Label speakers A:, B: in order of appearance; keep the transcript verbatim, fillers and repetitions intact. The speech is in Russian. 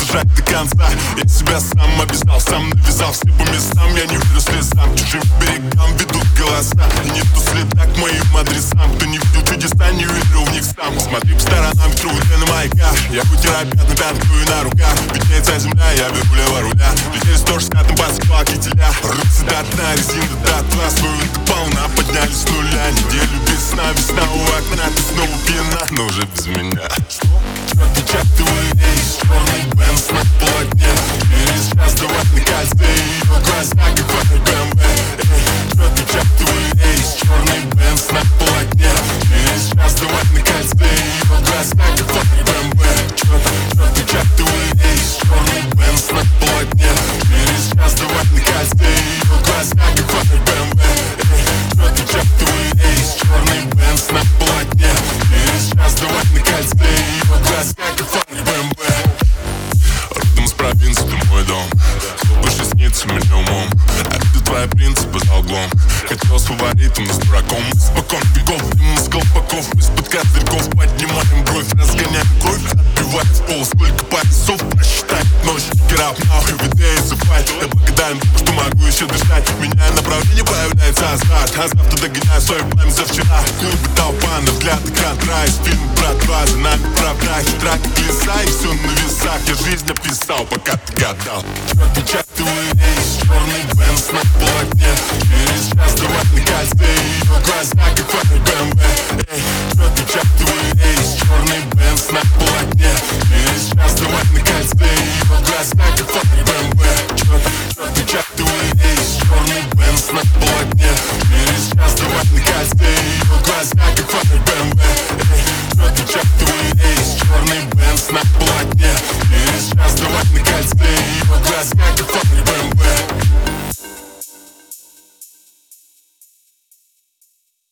A: держать до конца. Я себя сам обязал, сам навязал все по местам. Я не верю слезам, чужим берегам ведут голоса. И не ту следа к моим адресам. Кто не видел чудеса, не верил в них сам. Смотри по сторонам, ветру на маяках. Я вытираю пятна пятку и на руках. Виднеется земля, я беру лево руля. Людей сто шестьдесят посыпал кителя. Рубцы до дна, резина до отла. Свою ты полна, поднялись с нуля. Неделю без сна, весна у окна. Ты снова пьяна, но уже без меня. Отпечатываю рейс, черный Бенц на полотне. Через час давать на кольце, ее глаза как фары бэ эм вэ. Отпечатываю рейс, черный Бенц на полотне. Через час давать на кольце, ее глаза как фары бэ эм вэ. Отпечатываю рейс, черный Бенц на полотне. Через час давать на кольце, ее глаза как фары бэ эм вэ. Отпечатываю рейс, черный Бенц на полотне. Через час давать на кольце, ее глаза как фары бэ эм вэ. Родом с провинции, ты мой дом. Выше снится меня умом. Это твои принципы за углом. Хотел с фаворитом, но с дураком. Испокон веков, дым из колпаков. Из-под козырьков поднимаем бровь. Разгоняем кровь, отбивать в пол. Сколько поясов просчитать ночь. Герап нахуй, видей зубать. Я благодарен, что могу еще дышать. Меняя направление, появляется азарт. А завтра догоняю свою память за вчера. Клубы толпа, на взгляд экран драйв. Фильм братва, за нами правда. Хитра как леса, и все на весах. Я жизнь описал, пока ты гадал. Отпечатываю рейс, черный Бенц на полотне. Через час давать на кольце, ее глаза как фары бэ эм вэ. Отпечатываю рейс, черный Бенц на полотне. Через час давать на кольце, ее глаза как фары бэ эм вэ. Отпечатываю рейс, черный Бенц на полотне. Через час давать на кольце, ее глаза как фары бэ эм вэ. Отпечатываю рейс, черный Бенц на полотне. Через час давать на кольце, ее глаза как фары бэ эм вэ.